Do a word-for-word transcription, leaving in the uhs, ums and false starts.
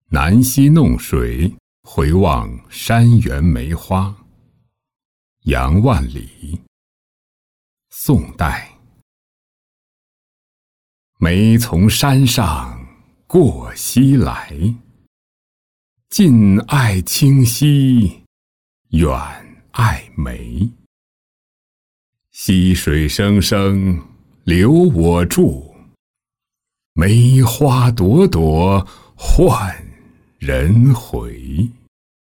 南溪弄水，回望山园梅花。杨万里，宋代。梅从山上过溪来，近爱清溪，远爱梅。溪水声声留我住，梅花朵朵换人回。